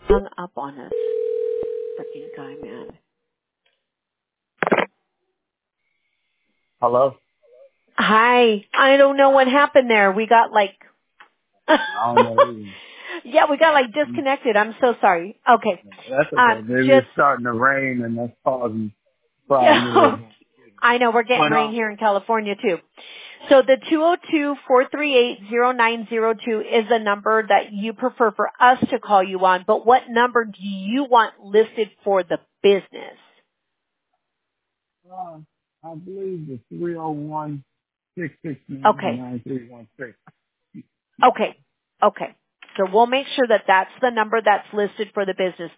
hung up on us. Freaking guy, man. Hello? Hi. I don't know what happened there. We got like, I don't know either. yeah, we got like disconnected. I'm so sorry. Okay. That's okay. Maybe Just, it's starting to rain and that's causing problem a little bit. I know we're getting But, rain here in California too. So the 202-438-0902 is a number that you prefer for us to call you on, but what number do you want listed for the business? I believe the 301 Okay. 9316. Okay. Okay. So we'll make sure that that's the number that's listed for the business,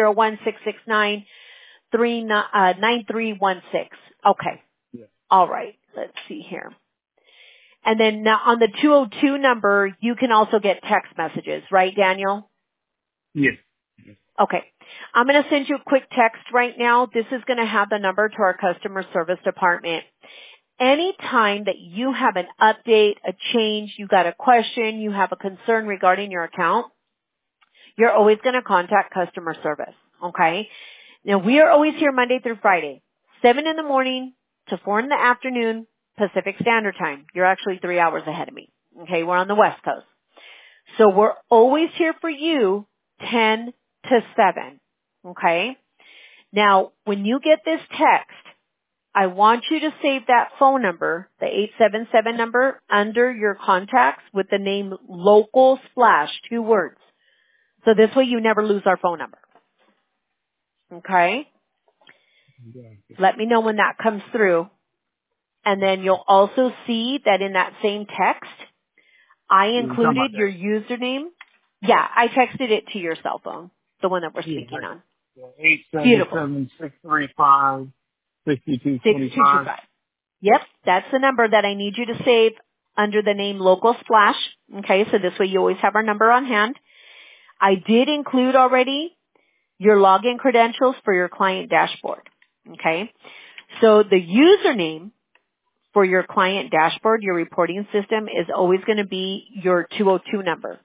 301-669-9316. Okay. Yeah. All right. Let's see here. And then now on the 202 number, you can also get text messages, right, Daniel? Yes. Okay. I'm going to send you a quick text right now. This is going to have the number to our customer service department. Anytime that you have an update, a change, you got a question, you have a concern regarding your account, you're always going to contact customer service. Okay? Now we are always here Monday through Friday, 7 in the morning to 4 in the afternoon, Pacific Standard Time. You're actually 3 hours ahead of me. Okay? We're on the West Coast. So we're always here for you 10 to 7. Okay? Now, when you get this text, I want you to save that phone number, the 877 number, under your contacts with the name Local Splash, 2 words. So this way you never lose our phone number. Okay? Let me know when that comes through. And then you'll also see that in that same text, I You talking about included your that? username. Yeah, I texted it to your cell phone, the one that we're Yeah, speaking on. right. Beautiful. 877-635-6225. 6225. Yep, that's the number that I need you to save under the name Local Splash. Okay, so this way you always have our number on hand. I did include already your login credentials for your client dashboard. Okay, so the username for your client dashboard, your reporting system, is always going to be your 202 number.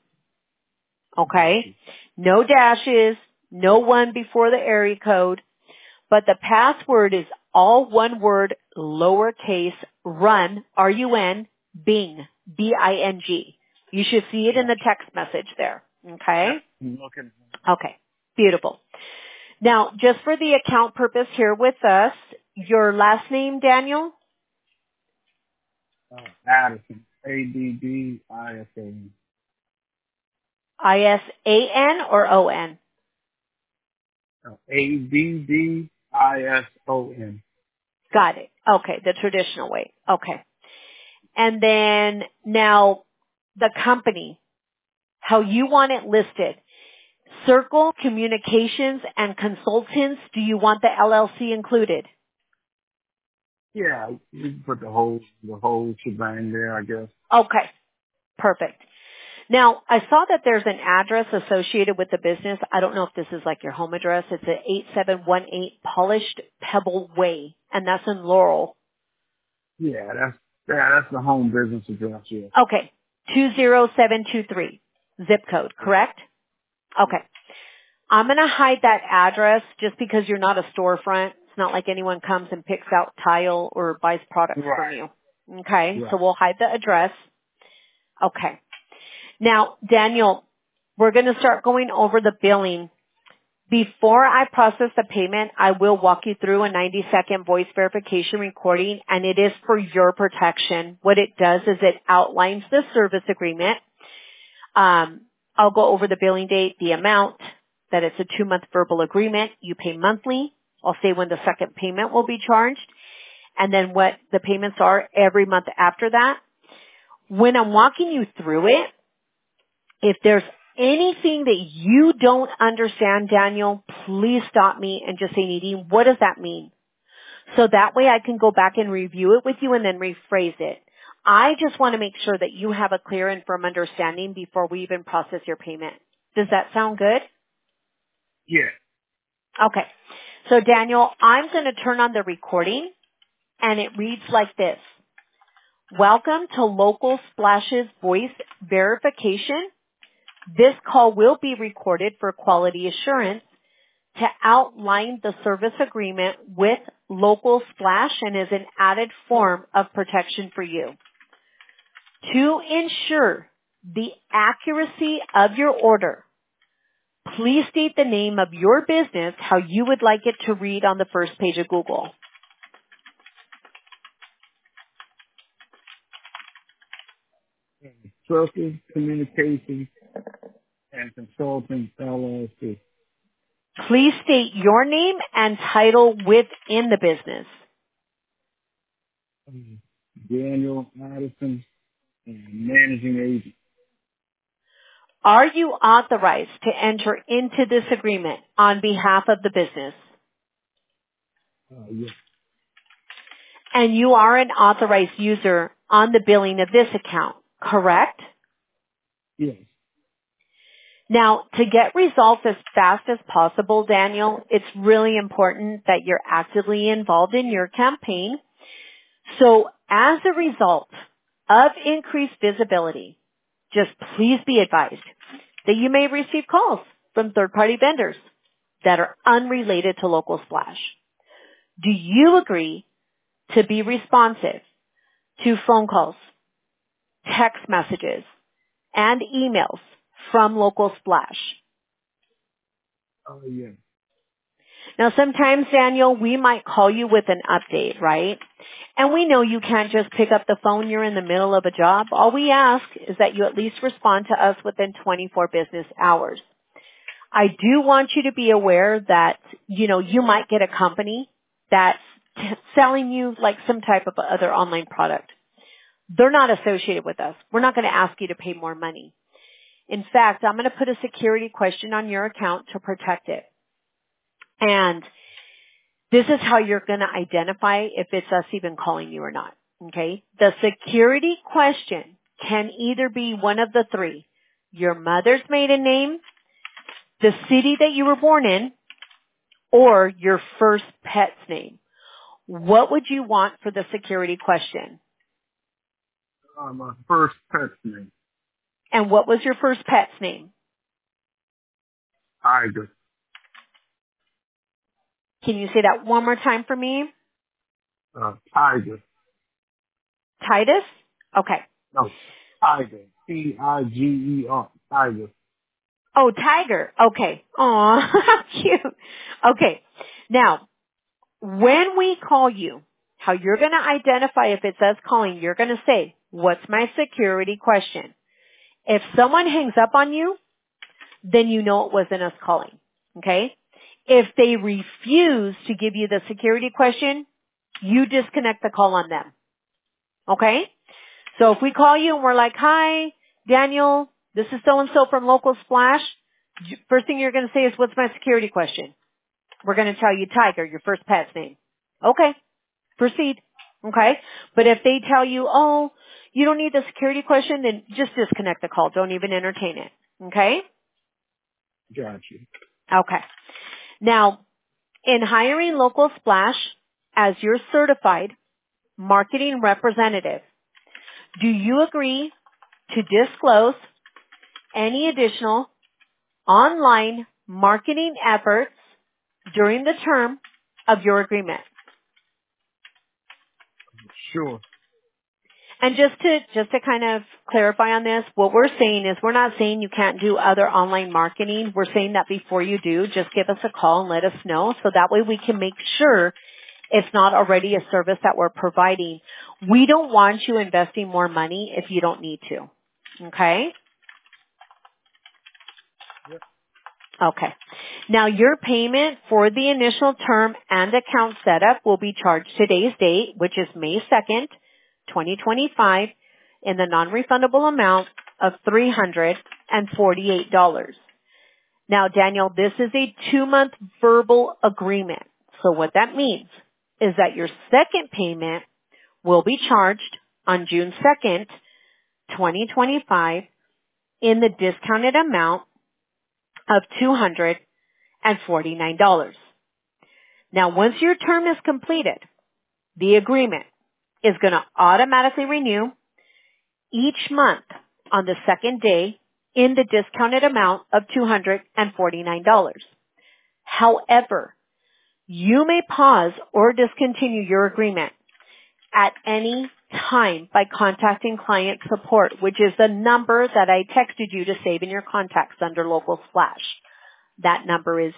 Okay, no dashes, no one before the area code. But the password is all one word, lowercase, run, R-U-N, Bing, B-I-N-G. You should see it in the text message there. Okay? I'm looking. Okay. Beautiful. Now, just for the account purpose here with us, your last name, Daniel? Addison. Addison. I-S-A-N or O-N? Addison. Got it. Okay. The traditional way. Okay. And then now the company, how you want it listed. Circle Communications and Consultants, do you want the LLC included? Yeah, you can put the whole shebang there, I guess. Okay, perfect. Now, I saw that there's an address associated with the business. I don't know if this is like your home address. It's at 8718 Polished Pebble Way, and that's in Laurel. That's the home business address, yeah. Okay, 20723 zip code, correct? Okay. I'm going to hide that address just because you're not a storefront. It's not like anyone comes and picks out tile or buys products from you. Okay, so we'll hide the address. Okay. Now, Daniel, we're going to start going over the billing. Before I process the payment, I will walk you through a 90-second voice verification recording, and it is for your protection. What it does is it outlines the service agreement. I'll go over the billing date, the amount, that it's a 2-month verbal agreement. You pay monthly. I'll say when the second payment will be charged, and then what the payments are every month after that. When I'm walking you through it, if there's anything that you don't understand, Daniel, please stop me and just say, Nadine, what does that mean? So that way I can go back and review it with you and then rephrase it. I just want to make sure that you have a clear and firm understanding before we even process your payment. Does that sound good? Yeah. Okay. So Daniel, I'm going to turn on the recording and it reads like this. Welcome to Local Splash's voice verification. This call will be recorded for quality assurance to outline the service agreement with Local Splash and is an added form of protection for you. To ensure the accuracy of your order, please state the name of your business how you would like it to read on the first page of Google. Circle Communications and Consulting LLC. Please state your name and title within the business. Daniel Addison, Managing Agent. Are you authorized to enter into this agreement on behalf of the business? Yes. And you are an authorized user on the billing of this account, correct? Yes. Now, to get results as fast as possible, Daniel, it's really important that you're actively involved in your campaign. So as a result of increased visibility, just please be advised that you may receive calls from third-party vendors that are unrelated to Local Splash. Do you agree to be responsive to phone calls, text messages, and emails from Local Splash? Yes. Now sometimes, Daniel, we might call you with an update, right? And we know you can't just pick up the phone. You're in the middle of a job. All we ask is that you at least respond to us within 24 business hours. I do want you to be aware that, you might get a company that's selling you like some type of other online product. They're not associated with us. We're not going to ask you to pay more money. In fact, I'm going to put a security question on your account to protect it. And this is how you're going to identify if it's us even calling you or not. Okay? The security question can either be one of the three: your mother's maiden name, the city that you were born in, or your first pet's name. What would you want for the security question? My first pet's name. And what was your first pet's name? Tiger. Can you say that one more time for me? Tiger. Titus? Okay. No, Tiger. Tiger. Tiger. Oh, Tiger. Okay. Aw, how cute. Okay. Now, when we call you, how you're going to identify if it's us calling, you're going to say, what's my security question? If someone hangs up on you, then you know it wasn't us calling. Okay? If they refuse to give you the security question, you disconnect the call on them. Okay? So if we call you and we're like, hi, Daniel, this is so-and-so from Local Splash, first thing you're going to say is, what's my security question? We're going to tell you Tiger, your first pet's name. Okay. Proceed. Okay. But if they tell you, oh, you don't need the security question, then just disconnect the call. Don't even entertain it. Okay? Got you. Okay. Now, in hiring Local Splash as your certified marketing representative, do you agree to disclose any additional online marketing efforts during the term of your agreement? Sure. And just to kind of clarify on this, what we're saying is we're not saying you can't do other online marketing. We're saying that before you do, just give us a call and let us know so that way we can make sure it's not already a service that we're providing. We don't want you investing more money if you don't need to. Okay? Yep. Okay. Now your payment for the initial term and account setup will be charged today's date, which is May 2nd, 2025, in the non-refundable amount of $348. Now, Daniel, this is a 2-month verbal agreement. So what that means is that your second payment will be charged on June 2nd, 2025, in the discounted amount of $249. Now, once your term is completed, the agreement is going to automatically renew each month on the second day in the discounted amount of $249. However, you may pause or discontinue your agreement at any time by contacting client support, which is the number that I texted you to save in your contacts under Local Splash. That number is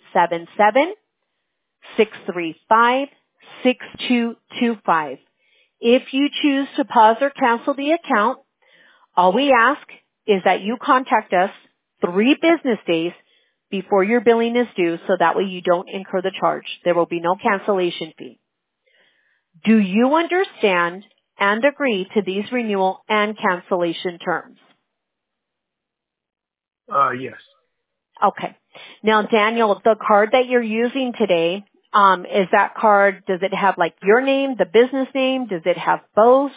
877-635-6225. If you choose to pause or cancel the account, all we ask is that you contact us 3 business days before your billing is due so that way you don't incur the charge. There will be no cancellation fee. Do you understand and agree to these renewal and cancellation terms? Yes. Okay. Now, Daniel, the card that you're using today, is that card, does it have like your name, the business name? Does it have both?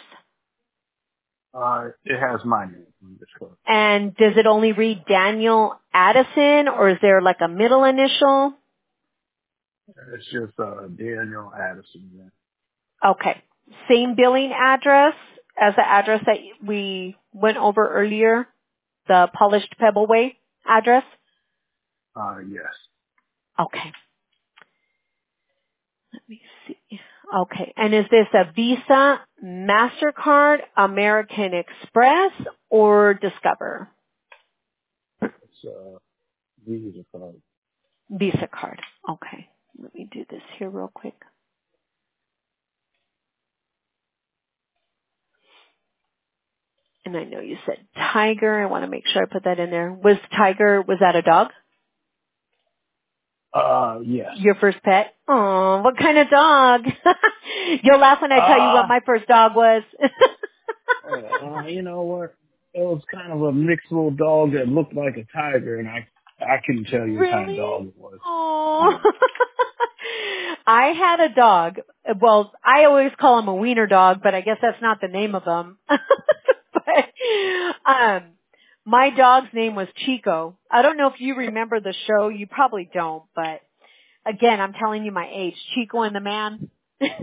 It has my name on this card. And does it only read Daniel Addison, or is there like a middle initial? It's just Daniel Addison. Yeah. Okay. Same billing address as the address that we went over earlier, the Polished Pebble Way address? Yes. Okay. Let me see. Okay. And is this a Visa, MasterCard, American Express, or Discover? It's Visa card. Visa card. Okay. Let me do this here real quick. And I know you said Tiger. I want to make sure I put that in there. Was that a dog? Yes. Your first pet? Oh, what kind of dog? You'll laugh when I tell you what my first dog was. You know what? It was kind of a mixed little dog that looked like a tiger, and I couldn't tell you what kind of Really? dog it was. Oh. I had a dog. Well, I always call him a wiener dog, but I guess that's not the name of him. But, my dog's name was Chico. I don't know if you remember the show. You probably don't, but again, I'm telling you my age. Chico and the Man.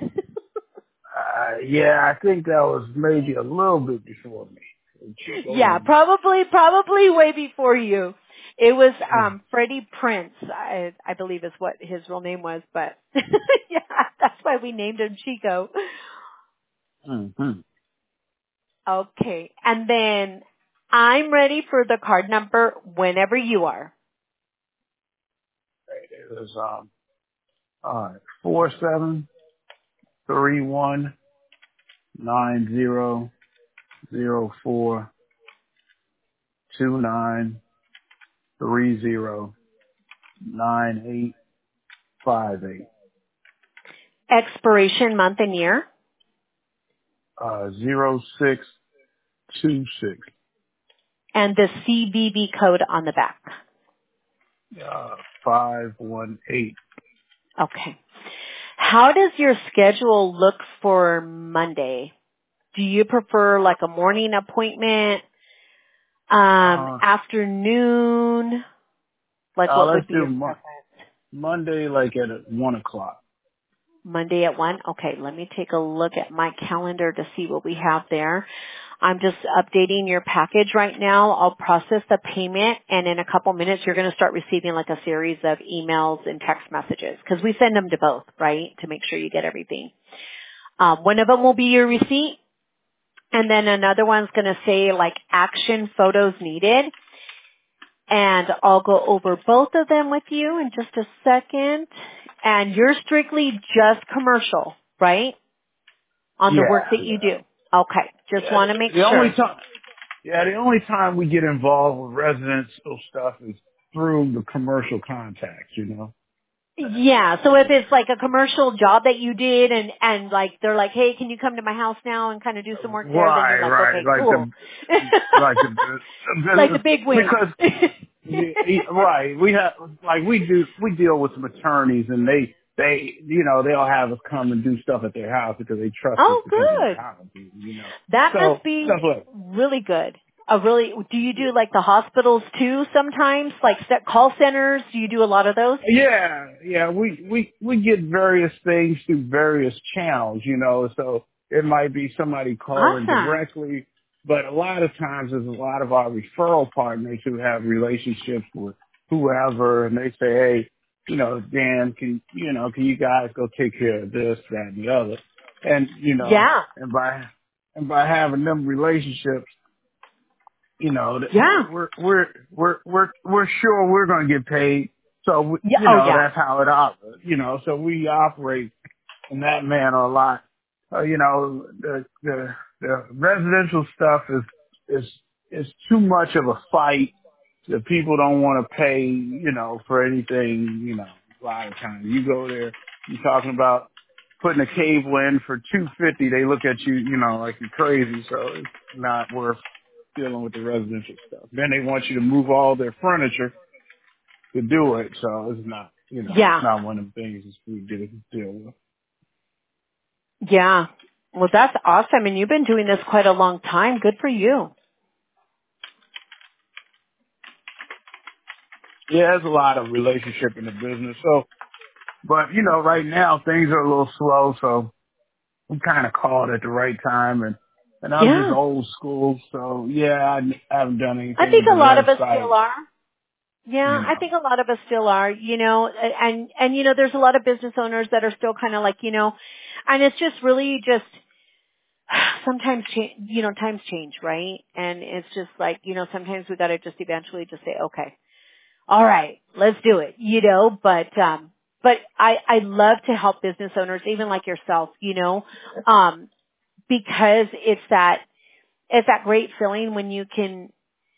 Yeah, I think that was maybe a little bit before me. Yeah, probably way before you. It was Freddie Prince, I believe is what his real name was, but yeah, that's why we named him Chico. Mm-hmm. Okay, and then I'm ready for the card number whenever you are. It was 4731900429309858. Expiration month and year. 0626. And the CVV code on the back. 518. Okay. How does your schedule look for Monday? Do you prefer like a morning appointment, afternoon? Like what would be your preference? Monday, like at 1 o'clock. Monday at 1? Okay, let me take a look at my calendar to see what we have there. I'm just updating your package right now. I'll process the payment, and in a couple minutes you're going to start receiving like a series of emails and text messages because we send them to both, right, to make sure you get everything. One of them will be your receipt, and then another one's going to say like action photos needed. And I'll go over both of them with you in just a second. And you're strictly just commercial, right? On the work that you do. Okay. Just want to make sure. The only time we get involved with residential stuff is through the commercial contacts, you know? Yeah. So if it's like a commercial job that you did and like they're like, hey, can you come to my house now and kind of do some work there? Then you're like, okay, like cool. Like the big win. Because right, we deal with some attorneys and they they'll have us come and do stuff at their house because they trust us to come to their house, you know. That must be really good. Do you do like the hospitals too sometimes? Like call centers? Do you do a lot of those? Yeah. We get various things through various channels, you know, so it might be somebody calling directly But a lot of times there's a lot of our referral partners who have relationships with whoever, and they say, hey, Dan, can you guys go take care of this, that, and the other? And, Yeah. and by having them relationships, Yeah. we're sure we're going to get paid. So, Yeah. Oh, yeah. that's how it operates, so we operate in that manner a lot. The residential stuff is too much of a fight that people don't want to pay, for anything, a lot of times. You go there, you're talking about putting a cable in for $250, they look at you, like you're crazy, so it's not worth dealing with the residential stuff. Then they want you to move all their furniture to do it, so it's not, Yeah. it's not one of the things that we deal with. Yeah. Well, that's awesome. And you've been doing this quite a long time. Good for you. Yeah, there's a lot of relationship in the business. So, but right now things are a little slow, so I'm kind of called at the right time, and I'm just Yeah. old school. So yeah, I haven't done anything I think with the a lot of us website. still are. Yeah, I think a lot of us still are, and there's a lot of business owners that are still kind of like, and it's just really just sometimes, times change, right? And it's just like, sometimes we got to just eventually just say, okay, all right, let's do it, but I love to help business owners, even like yourself, because it's that great feeling when you can,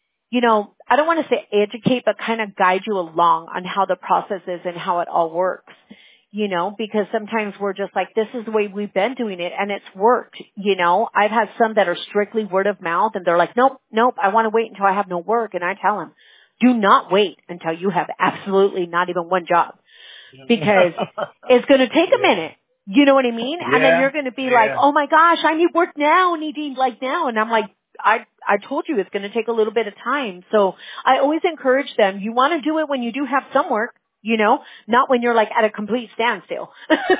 I don't want to say educate, but kind of guide you along on how the process is and how it all works, because sometimes we're just like, this is the way we've been doing it and it's worked, I've had some that are strictly word of mouth and they're like, nope, I want to wait until I have no work. And I tell them, do not wait until you have absolutely not even one job, because it's going to take a minute. You know what I mean? Yeah. And then you're going to be like, oh my gosh, I need work now, needing like now. And I'm like, I told you it's going to take a little bit of time. So I always encourage them, you want to do it when you do have some work, not when you're like at a complete standstill,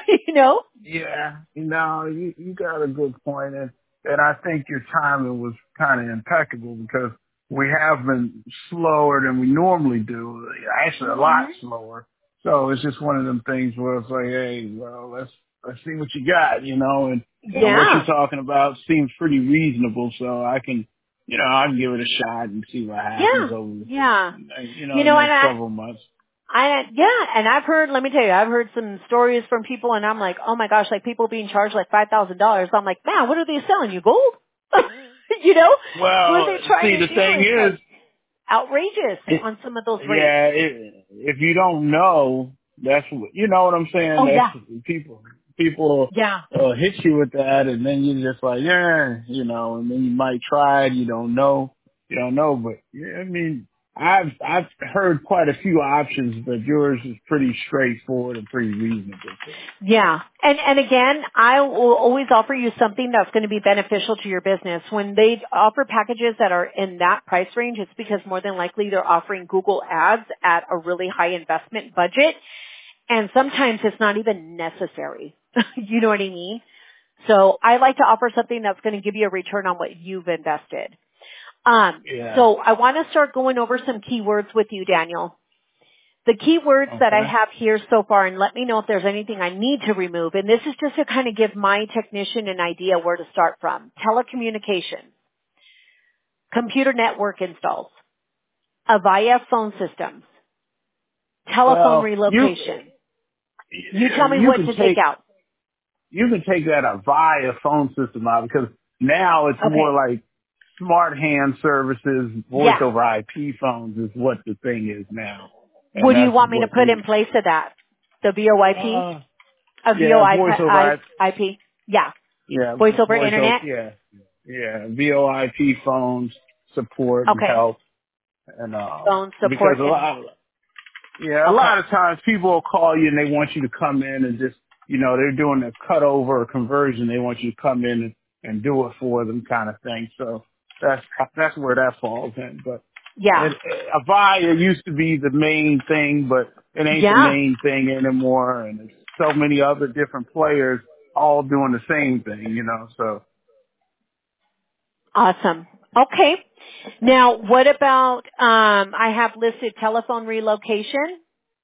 Yeah, you got a good point, and I think your timing was kind of impeccable because we have been slower than we normally do, actually a lot slower. So it's just one of them things where it's like, hey, well, let's see what you got, and what you're talking about seems pretty reasonable, so I can give it a shot and see what happens over, the next several months. And I've heard, let me tell you, I've heard some stories from people and I'm like, oh my gosh, like people being charged like $5,000. I'm like, man, what are they selling you? Gold? Well, what are they trying to the do? thing is, like outrageous on some of those rates. Yeah, if you don't know, that's what, you know what I'm saying? Oh, that's people hit you with that, and then you're just like, and then you might try it, you don't know, but yeah, I mean, I've heard quite a few options, but yours is pretty straightforward and pretty reasonable. Yeah. And again, I will always offer you something that's going to be beneficial to your business. When they offer packages that are in that price range, it's because more than likely they're offering Google ads at a really high investment budget. And sometimes it's not even necessary. You know what I mean? So I like to offer something that's going to give you a return on what you've invested. So I want to start going over some keywords with you, Daniel. The keywords that I have here so far, and let me know if there's anything I need to remove, and this is just to kind of give my technician an idea where to start from. Telecommunications, computer network installs, Avaya phone systems, telephone relocation. You tell me what to take out. You can take that Avaya phone system out because now it's more like smart hand services, voice over IP phones is what the thing is now. And what do you want me to put in place of that? The VoIP? Voice over IP? Yeah. Yeah. Voice over internet? Yeah. VoIP phones, support and help. And, phone support. Because a lot of times people will call you and they want you to come in and just, they're doing a cut over or conversion. They want you to come in and do it for them kind of thing. So that's where that falls in. But Avaya used to be the main thing, but it ain't the main thing anymore. And there's so many other different players all doing the same thing, so. Awesome. Okay. Now, what about, I have listed telephone relocation.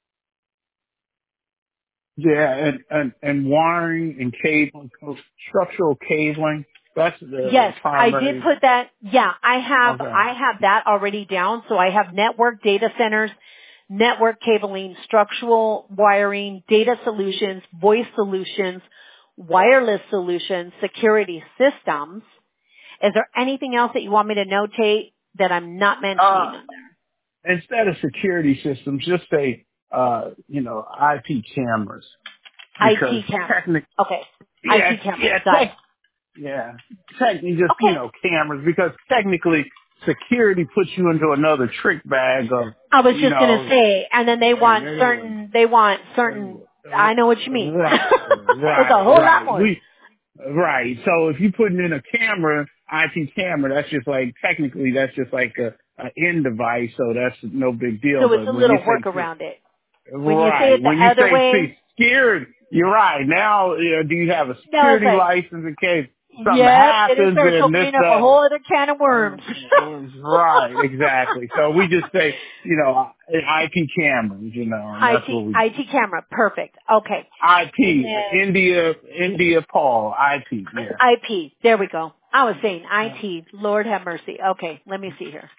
Yeah, and wiring and cabling, structural cabling. That's the Yes, I did primary. put that. Yeah, I Okay. have that already down. So I have network data centers, network cabling, structural wiring, data solutions, voice solutions, wireless solutions, security systems. Is there anything else that you want me to notate that I'm not mentioning on Instead of security systems, just say, IP cameras. there? Because IT cameras. technically, Okay. yeah, IT cameras. yeah, Got it. yeah, technically just, Okay. cameras, because technically security puts you into another trick bag of, I was just going to say, and then they want certain, I know what you mean. It's a whole lot right. more. Right. So if you putting in a camera, IP camera, that's just like, technically that's just like a end device, so that's no big deal. So it's But a when you little work say, around it. When you say right, it the when you other say way, scared, you're right. Now, do you have a now it's security like, license in case something yep, and it happens starts and this, opening up a that? whole other can of worms. Right, exactly. So we just say, IP cameras, and that's what we do. IT camera, perfect. Okay. And IP, then India Paul, IP, yeah. IP, there we go. I was saying IT, Lord have mercy. Okay, let me see here.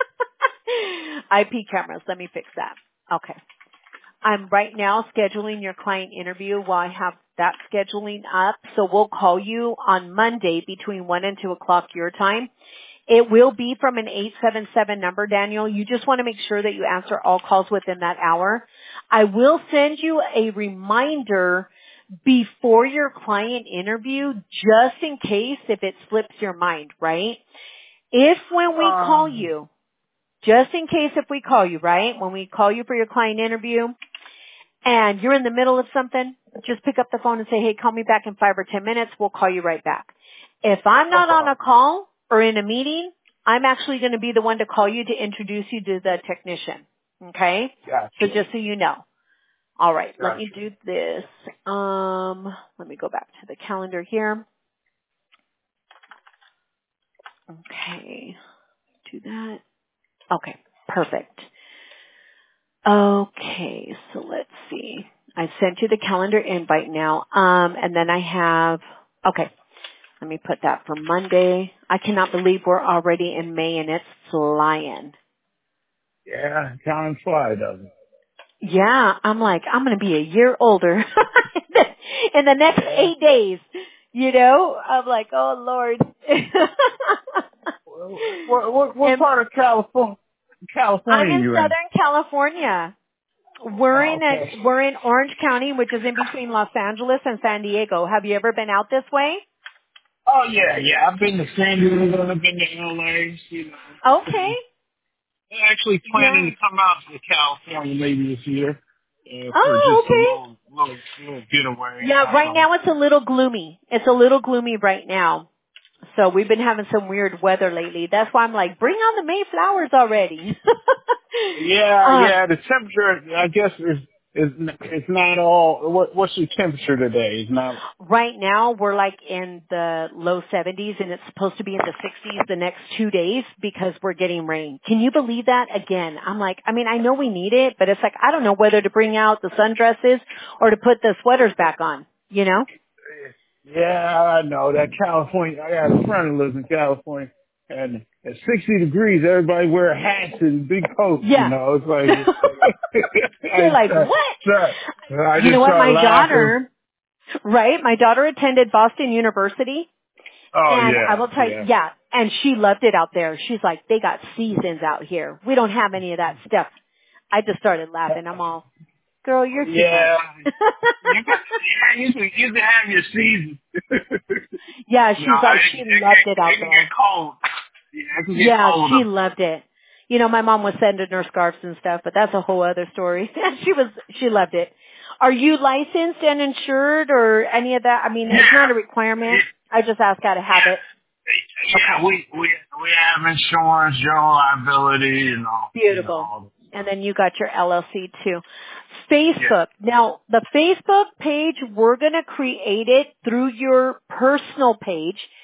IP cameras, let me fix that. Okay. I'm right now scheduling your client interview while I have that scheduling up. So we'll call you on Monday between 1 and 2 o'clock your time. It will be from an 877 number, Daniel. You just want to make sure that you answer all calls within that hour. I will send you a reminder before your client interview just in case if it slips your mind, right? If when we call you, just in case if we call you, right? When we call you for your client interview, and you're in the middle of something, just pick up the phone and say, hey, call me back in 5 or 10 minutes. We'll call you right back. If I'm not on a call or in a meeting, I'm actually going to be the one to call you to introduce you to the technician. Okay? Gotcha. So just so you know. All right. Let Gotcha. me do this. Let me go back to the calendar here. Okay. Do that. Okay. Perfect. Okay, so let's see. I sent you the calendar invite now. And then I have, okay, let me put that for Monday. I cannot believe we're already in May and it's flying. Yeah, time flies, doesn't it? Yeah, I'm like, I'm going to be a year older in the next 8 days. You know, I'm like, oh Lord. What And part of California I'm in you in? Southern California. We're Oh, okay. we're in Orange County, which is in between Los Angeles and San Diego. Have you ever been out this way? Oh yeah. I've been to San Diego, I've been to LA, Okay. I'm actually planning Yeah. to come out to California maybe this year, for Oh, just a okay. little getaway. Yeah, right So now it's a little gloomy. It's a little gloomy right now. So we've been having some weird weather lately. That's why I'm like, bring on the May flowers already. yeah, the temperature I guess is it's not all. What's the temperature today? It's not. Right now we're like in the low 70s and it's supposed to be in the 60s the next 2 days because we're getting rain. Can you believe that? Again, I'm like, I mean, I know we need it, but it's like, I don't know whether to bring out the sundresses or to put the sweaters back on, you know? Yeah, I know that California. I got a friend who lives in California, and at 60 degrees, everybody wear hats and big coats. Yeah. It's like You're like, what? I You know just what? start My laughing. daughter, right? My daughter attended Boston University. Oh And I yeah, will tell you, yeah, and she loved it out there. She's like, they got seasons out here. We don't have any of that stuff. I just started laughing. I'm all, girl, you're too much. yeah. You can have your season. Yeah, No, she's like, she loved it out it can get there. cold. Yeah, it can get Yeah, cold she up. loved it. You know, my mom was sending her scarves and stuff, but that's a whole other story. She loved it. Are you licensed and insured or any of that? I mean, it's not a requirement. I just ask out of habit. Yeah, Okay. we have insurance, general liability, and all. Beautiful. And then you got your LLC too. Facebook. Now, the Facebook page, we're going to create it through your personal page.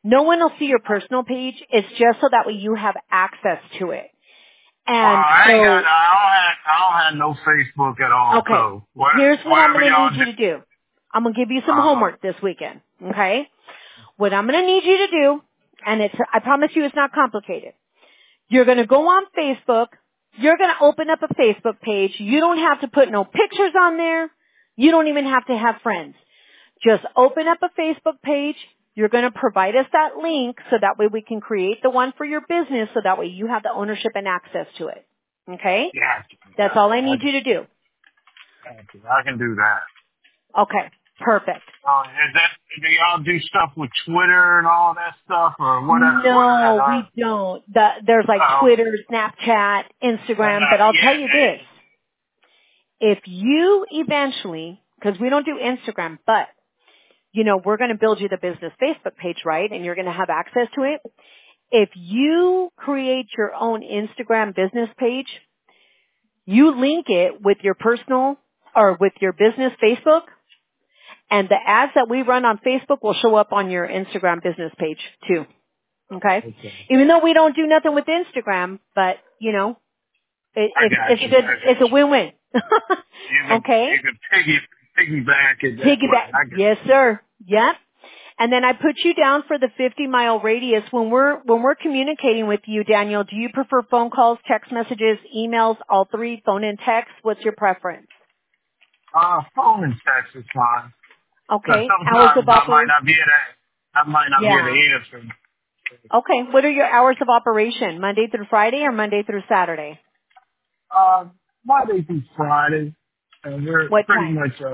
No one will see your personal page. It's just so that way you have access to it. And I so, don't have no Facebook at all. okay, So here's what I'm going to y'all need you to do. I'm going to give you some Uh-huh. homework this weekend, okay? What I'm going to need you to do, and I promise you it's not complicated. You're going to go on Facebook. You're going to open up a Facebook page. You don't have to put no pictures on there. You don't even have to have friends. Just open up a Facebook page. You're going to provide us that link so that way we can create the one for your business so that way you have the ownership and access to it. Okay? Yeah. That's all I need you to do. I can do that. Okay. Perfect. Do y'all do stuff with Twitter and all that stuff or whatever? No, we don't. There's like Twitter, Snapchat, Instagram, but I'll tell you this. If you eventually, because we don't do Instagram, but you know, we're going to build you the business Facebook page, right? And you're going to have access to it. If you create your own Instagram business page, you link it with your personal or with your business Facebook, and the ads that we run on Facebook will show up on your Instagram business page too. Okay? Even though we don't do nothing with Instagram, but you know, it's a win-win. Okay? You can piggyback it. Piggyback. Yes, sir. Yep. And then I put you down for the 50-mile radius. When we're communicating with you, Daniel, do you prefer phone calls, text messages, emails, all three, phone and text? What's your preference? Phone and text is fine. Okay. Hours of operation. I might not be able to answer. Okay. What are your hours of operation? Monday through Friday or Monday through Saturday? Monday through Friday. And we're what pretty time? much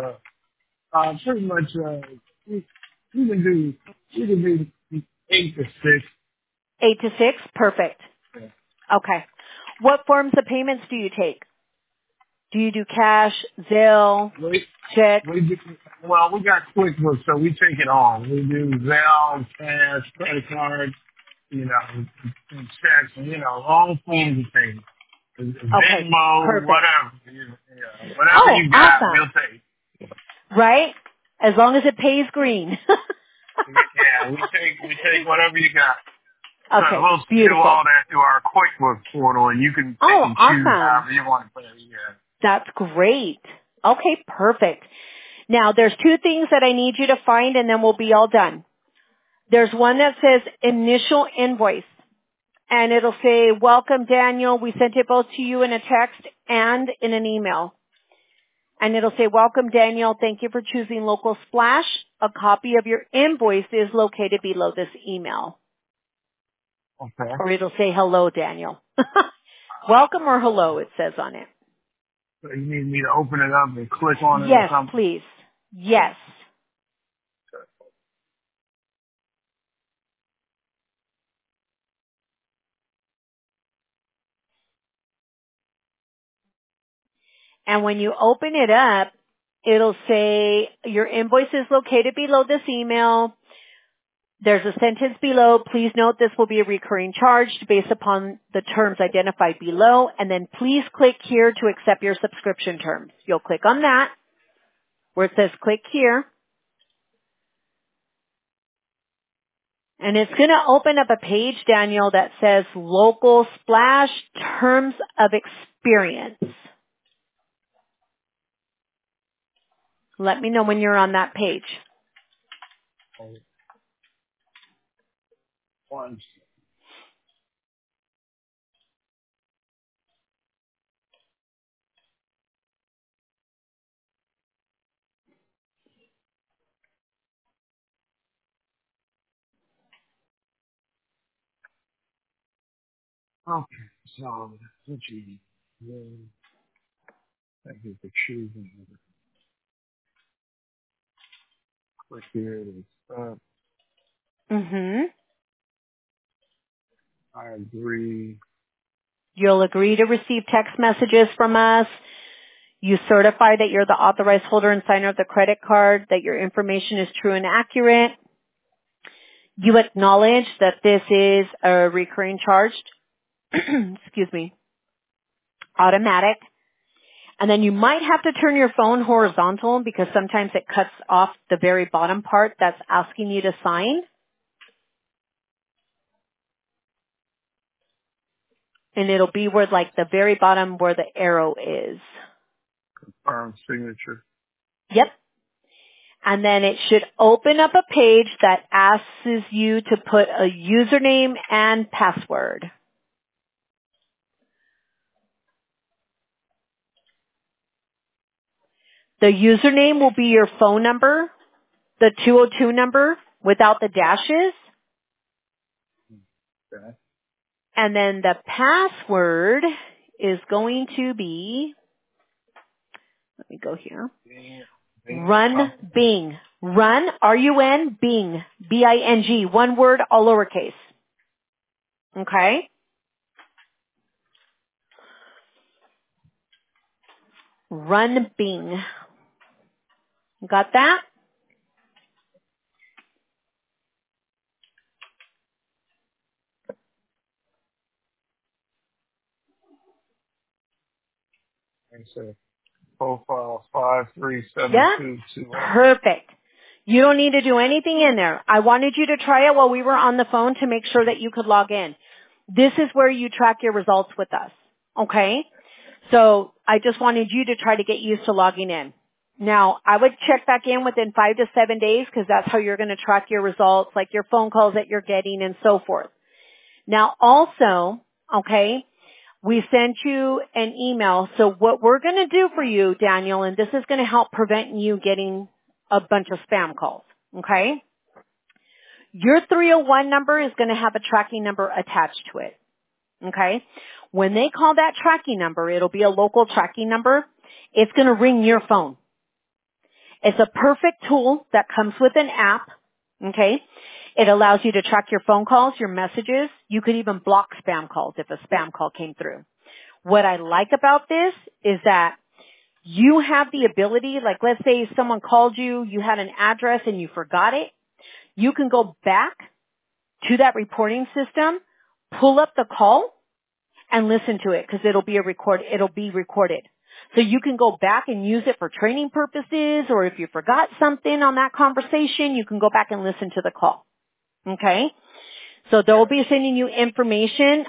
you can do 8 to 6. 8 to 6? Perfect. Yeah. Okay. What forms of payments do you take? Do you do cash, Zelle, check? We got QuickBooks, so we take it all. We do Zelle, cash, credit card, you know, checks, you know, all forms of things. Venmo, perfect. whatever. Whatever you got, awesome. we'll take. Right? As long as it pays green. Yeah, we take whatever you got. Okay, so we'll beautiful. do all that through our QuickBooks portal, and you can pick and choose however you want to put it. Yeah. That's great. Okay, perfect. Now, there's two things that I need you to find, and then we'll be all done. There's one that says initial invoice, and it'll say, welcome, Daniel. We sent it both to you in a text and in an email. And it'll say, welcome, Daniel. Thank you for choosing Local Splash. A copy of your invoice is located below this email. Okay. Or it'll say, hello, Daniel. Welcome or hello, it says on it. So you need me to open it up and click on it or something? Yes, please. Yes. And when you open it up, it'll say your invoice is located below this email. There's a sentence below. Please note this will be a recurring charge based upon the terms identified below. And then please click here to accept your subscription terms. You'll click on that where it says click here. And it's going to open up a page, Daniel, that says Local Splash Terms of Experience. Let me know when you're on that page. Okay, so what you thank you for choosing. Click here. It is Mm-hmm. I agree. You'll agree to receive text messages from us. You certify that you're the authorized holder and signer of the credit card, that your information is true and accurate. You acknowledge that this is a recurring charge, excuse me, automatic. And then you might have to turn your phone horizontal because sometimes it cuts off the very bottom part that's asking you to sign. And it'll be where like the very bottom where the arrow is. Confirm signature. Yep. And then it should open up a page that asks you to put a username and password. The username will be your phone number, the 202 number without the dashes. Okay. And then the password is going to be, let me go here. Run Bing. Run, R-U-N, Bing, B-I-N-G, one word, all lowercase. Okay? Run Bing. Got that? So profile 53722. Yeah. Perfect. You don't need to do anything in there. I wanted you to try it while we were on the phone to make sure that you could log in. This is where you track your results with us. Okay? So I just wanted you to try to get used to logging in. Now, I would check back in within 5 to 7 days because that's how you're going to track your results, like your phone calls that you're getting and so forth. Now also, okay, we sent you an email. So what we're going to do for you, Daniel, and this is going to help prevent you getting a bunch of spam calls, okay? Your 301 number is going to have a tracking number attached to it, okay? When they call that tracking number, it'll be a local tracking number. It's going to ring your phone. It's a perfect tool that comes with an app, okay? It allows you to track your phone calls, your messages. You could even block spam calls if a spam call came through. What I like about this is that you have the ability, like let's say someone called you, you had an address and you forgot it. You can go back to that reporting system, pull up the call, and listen to it because it'll be recorded. So you can go back and use it for training purposes, or if you forgot something on that conversation, you can go back and listen to the call. Okay? So they'll be sending you information,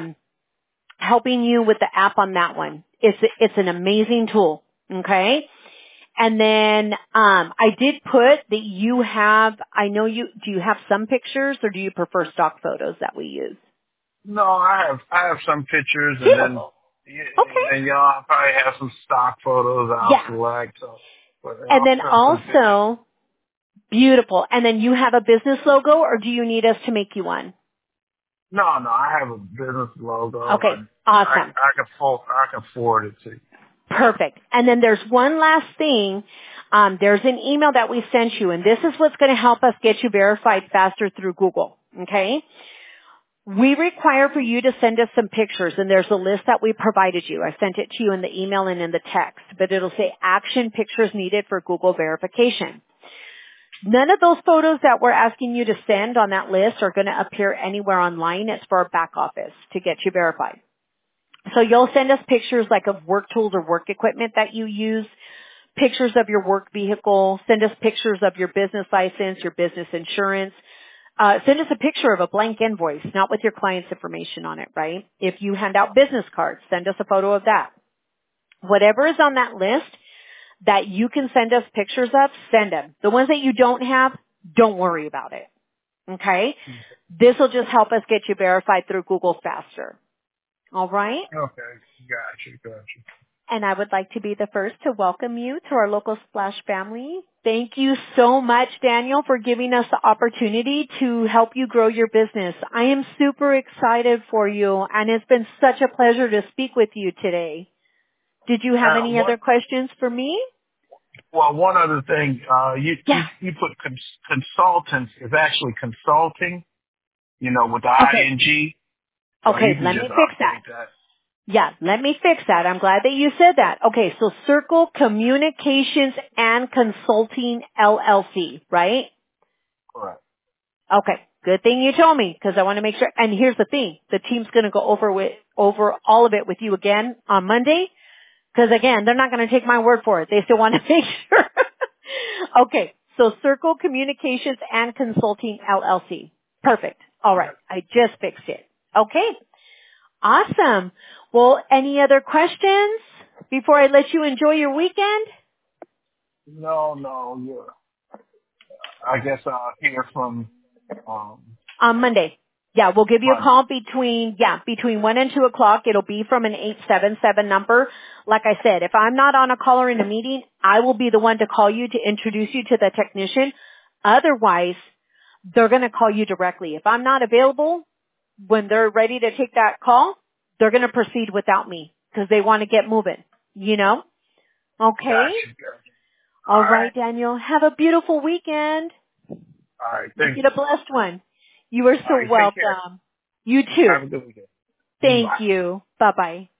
helping you with the app on that one. It's an amazing tool. Okay? And then, I did put that you have, do you have some pictures or do you prefer stock photos that we use? No, I have some pictures and Yeah. then, Okay. and y'all probably have some stock photos I'll select. So, but And then I'll send some pictures. also, beautiful. And then you have a business logo or do you need us to make you one? No, I have a business logo. Okay. Awesome. I can forward it to you. Perfect. And then there's one last thing. There's an email that we sent you, and this is what's going to help us get you verified faster through Google. Okay? We require for you to send us some pictures, and there's a list that we provided you. I sent it to you in the email and in the text, but it'll say action pictures needed for Google verification. None of those photos that we're asking you to send on that list are going to appear anywhere online. It's for our back office to get you verified. So you'll send us pictures like of work tools or work equipment that you use, pictures of your work vehicle, send us pictures of your business license, your business insurance. Send us a picture of a blank invoice, not with your client's information on it, right? If you hand out business cards, send us a photo of that. Whatever is on that list that you can send us pictures of, send them. The ones that you don't have, don't worry about it. Okay? This will just help us get you verified through Google faster. All right? Okay. Gotcha. And I would like to be the first to welcome you to our local Splash family. Thank you so much, Daniel, for giving us the opportunity to help you grow your business. I am super excited for you, and it's been such a pleasure to speak with you today. Did you have any other questions for me? Well, one other thing, you put consultants is actually consulting, with the ING. So Okay, let me fix that. Yeah, let me fix that. I'm glad that you said that. Okay, so Circle Communications and Consulting LLC, right? Correct. Okay, good thing you told me because I want to make sure. And here's the thing: the team's going to go over all of it with you again on Monday. Because again, they're not going to take my word for it. They still want to make sure. Okay, so Circle Communications and Consulting LLC. Perfect. All right, I just fixed it. Okay. Awesome. Well, any other questions before I let you enjoy your weekend? No, yeah. I guess I'll hear from On Monday. Yeah, we'll give you a Monday. call between 1 and 2 o'clock. It'll be from an 877 number. Like I said, if I'm not on a call or in a meeting, I will be the one to call you to introduce you to the technician. Otherwise, they're going to call you directly. If I'm not available when they're ready to take that call, they're going to proceed without me because they want to get moving, you know? Okay? Gotcha. All right, Daniel. Have a beautiful weekend. All right. Make Thank it you. a blessed one. You are All so right. Take care. welcome. You too. Have a good weekend. Thank Bye. you. Bye-bye.